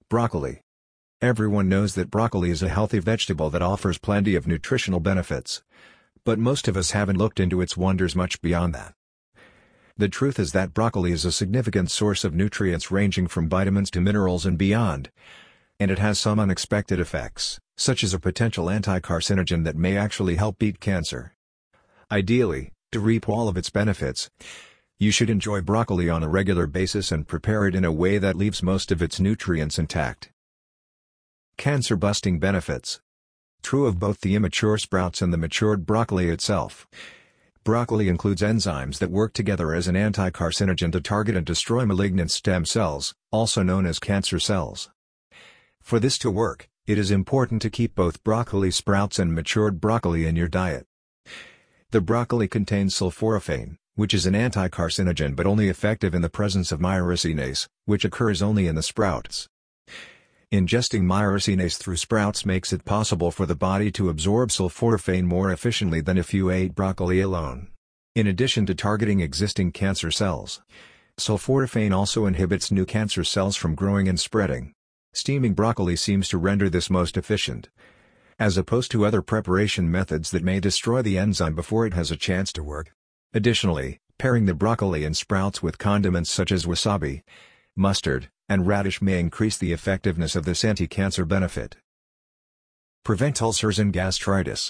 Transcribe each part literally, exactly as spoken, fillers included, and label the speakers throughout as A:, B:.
A: Broccoli. Everyone knows that broccoli is a healthy vegetable that offers plenty of nutritional benefits. But most of us haven't looked into its wonders much beyond that. The truth is that broccoli is a significant source of nutrients ranging from vitamins to minerals and beyond. And it has some unexpected effects, such as a potential anti-carcinogen that may actually help beat cancer. Ideally, to reap all of its benefits, you should enjoy broccoli on a regular basis and prepare it in a way that leaves most of its nutrients intact. Cancer-busting benefits. True of both the immature sprouts and the matured broccoli itself. Broccoli includes enzymes that work together as an anti-carcinogen to target and destroy malignant stem cells, also known as cancer cells. For this to work, it is important to keep both broccoli sprouts and matured broccoli in your diet. The broccoli contains sulforaphane, which is an anti-carcinogen but only effective in the presence of myrosinase, which occurs only in the sprouts. Ingesting myrosinase through sprouts makes it possible for the body to absorb sulforaphane more efficiently than if you ate broccoli alone. In addition to targeting existing cancer cells, sulforaphane also inhibits new cancer cells from growing and spreading. Steaming broccoli seems to render this most efficient, as opposed to other preparation methods that may destroy the enzyme before it has a chance to work. Additionally, pairing the broccoli and sprouts with condiments such as wasabi, mustard, and radish may increase the effectiveness of this anti-cancer benefit. Prevent ulcers and gastritis.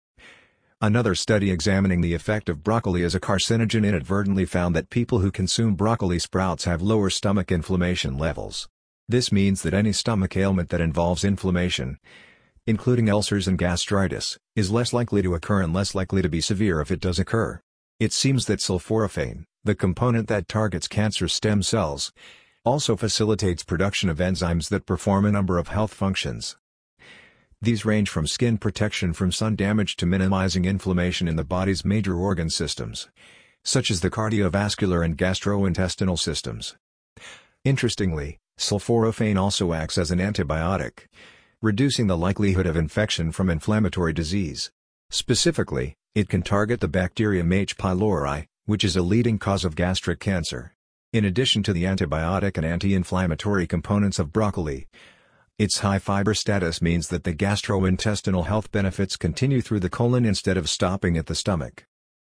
A: Another study examining the effect of broccoli as a carcinogen inadvertently found that people who consume broccoli sprouts have lower stomach inflammation levels. This means that any stomach ailment that involves inflammation, including ulcers and gastritis, is less likely to occur and less likely to be severe if it does occur. It seems that sulforaphane, the component that targets cancer stem cells, also facilitates production of enzymes that perform a number of health functions. These range from skin protection from sun damage to minimizing inflammation in the body's major organ systems, such as the cardiovascular and gastrointestinal systems. Interestingly, sulforaphane also acts as an antibiotic, reducing the likelihood of infection from inflammatory disease. Specifically, it can target the bacterium H. pylori, which is a leading cause of gastric cancer. In addition to the antibiotic and anti-inflammatory components of broccoli, its high fiber status means that the gastrointestinal health benefits continue through the colon instead of stopping at the stomach.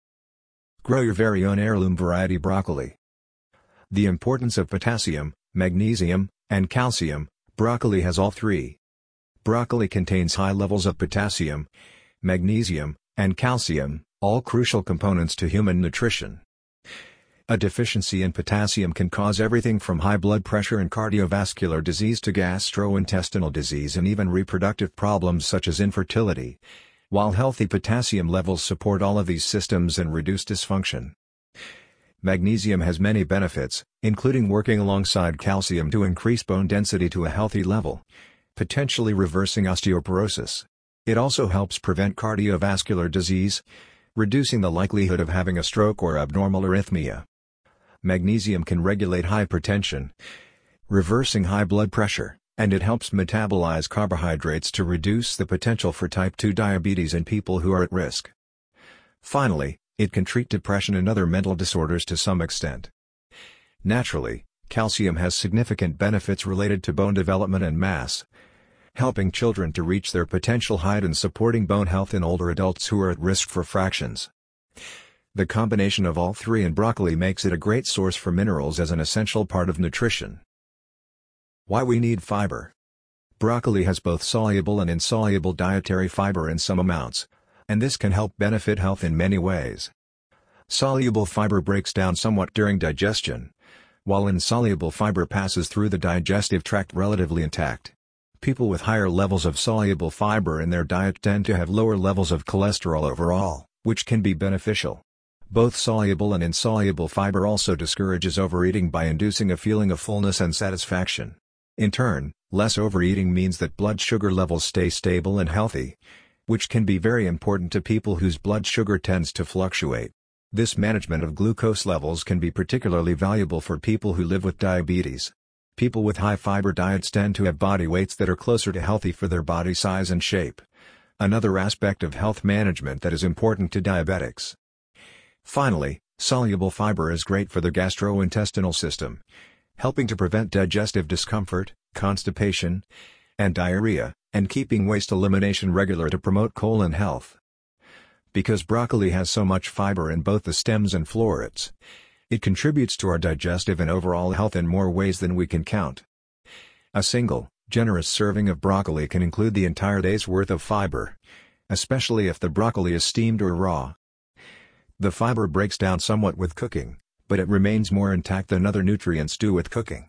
A: Grow your very own heirloom variety broccoli. The importance of potassium, magnesium, and calcium. Broccoli has all three. Broccoli contains high levels of potassium, magnesium, and calcium, all crucial components to human nutrition. A deficiency in potassium can cause everything from high blood pressure and cardiovascular disease to gastrointestinal disease and even reproductive problems such as infertility, while healthy potassium levels support all of these systems and reduce dysfunction. Magnesium has many benefits, including working alongside calcium to increase bone density to a healthy level, potentially reversing osteoporosis. It also helps prevent cardiovascular disease, reducing the likelihood of having a stroke or abnormal arrhythmia. Magnesium can regulate hypertension, reversing high blood pressure, and it helps metabolize carbohydrates to reduce the potential for type two diabetes in people who are at risk. Finally, it can treat depression and other mental disorders to some extent. Naturally, calcium has significant benefits related to bone development and mass, helping children to reach their potential height and supporting bone health in older adults who are at risk for fractures. The combination of all three in broccoli makes it a great source for minerals as an essential part of nutrition. Why we need fiber. Broccoli has both soluble and insoluble dietary fiber in some amounts, and this can help benefit health in many ways. Soluble fiber breaks down somewhat during digestion, while insoluble fiber passes through the digestive tract relatively intact. People with higher levels of soluble fiber in their diet tend to have lower levels of cholesterol overall, which can be beneficial. Both soluble and insoluble fiber also discourages overeating by inducing a feeling of fullness and satisfaction. In turn, less overeating means that blood sugar levels stay stable and healthy, which can be very important to people whose blood sugar tends to fluctuate. This management of glucose levels can be particularly valuable for people who live with diabetes. People with high fiber diets tend to have body weights that are closer to healthy for their body size and shape. Another aspect of health management that is important to diabetics. Finally, soluble fiber is great for the gastrointestinal system, helping to prevent digestive discomfort, constipation, and diarrhea, and keeping waste elimination regular to promote colon health. Because broccoli has so much fiber in both the stems and florets, it contributes to our digestive and overall health in more ways than we can count. A single, generous serving of broccoli can include the entire day's worth of fiber, especially if the broccoli is steamed or raw. The fiber breaks down somewhat with cooking, but it remains more intact than other nutrients do with cooking.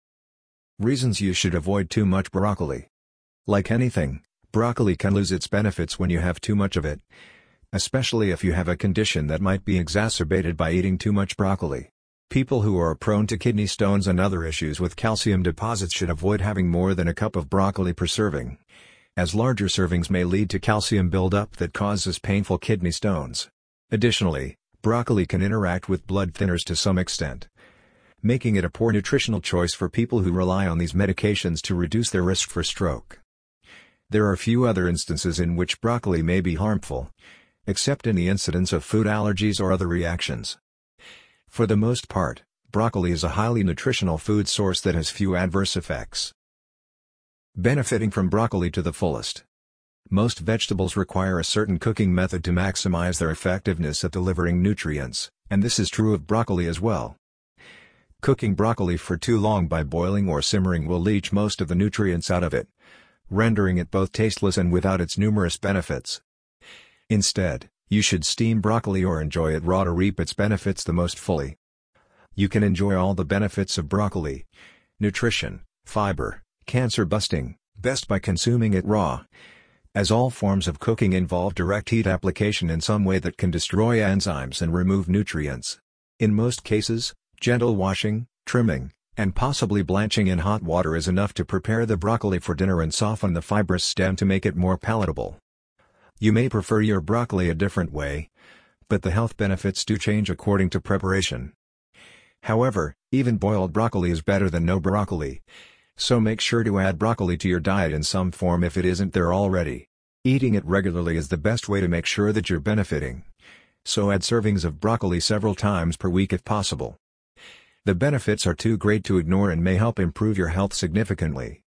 A: Reasons you should avoid too much broccoli. Like anything, broccoli can lose its benefits when you have too much of it, especially if you have a condition that might be exacerbated by eating too much broccoli. People who are prone to kidney stones and other issues with calcium deposits should avoid having more than a cup of broccoli per serving, as larger servings may lead to calcium buildup that causes painful kidney stones. Additionally, broccoli can interact with blood thinners to some extent, making it a poor nutritional choice for people who rely on these medications to reduce their risk for stroke. There are few other instances in which broccoli may be harmful, except in the incidence of food allergies or other reactions. For the most part, broccoli is a highly nutritional food source that has few adverse effects. Benefiting from broccoli to the fullest. Most vegetables require a certain cooking method to maximize their effectiveness at delivering nutrients, and this is true of broccoli as well. Cooking broccoli for too long by boiling or simmering will leach most of the nutrients out of it, rendering it both tasteless and without its numerous benefits. Instead, you should steam broccoli or enjoy it raw to reap its benefits the most fully. You can enjoy all the benefits of broccoli, nutrition, fiber, cancer busting, best by consuming it raw, as all forms of cooking involve direct heat application in some way that can destroy enzymes and remove nutrients. In most cases, gentle washing, trimming, and possibly blanching in hot water is enough to prepare the broccoli for dinner and soften the fibrous stem to make it more palatable. You may prefer your broccoli a different way, but the health benefits do change according to preparation. However, even boiled broccoli is better than no broccoli, so make sure to add broccoli to your diet in some form if it isn't there already. Eating it regularly is the best way to make sure that you're benefiting, so add servings of broccoli several times per week if possible. The benefits are too great to ignore and may help improve your health significantly.